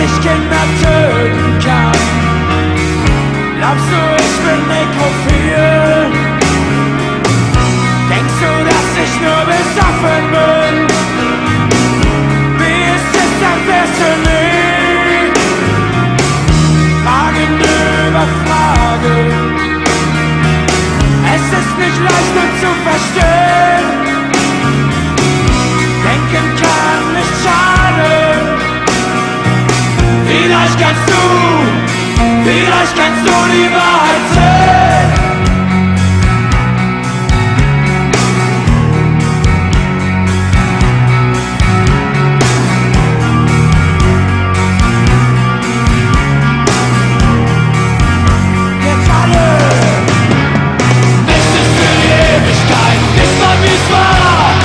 ich Kinder töten kann. Glaubst du, ich bin nekrophil? Denkst du, dass ich nur besoffen bin? Wie ist es, dann wärst du nie? Fragen über Fragen. Es ist nicht leicht nur zu verstehen. Denken kann nicht schaden. Vielleicht kannst du die Wahrheit